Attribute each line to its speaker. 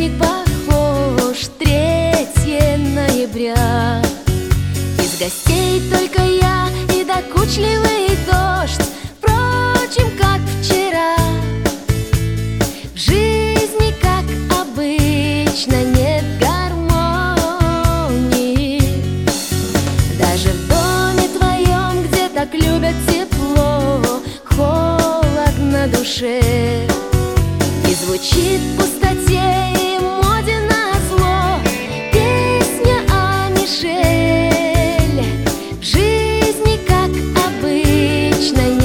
Speaker 1: праздник похож, 3 ноября. Из гостей только я и докучливый дождь, впрочем, как вчера. В жизни, как обычно, нет гармонии. Даже в доме твоем, где так любят тепло, холод на душе. И звучит в пустоте и моде назло песня о Мишель. В жизни, как обычно,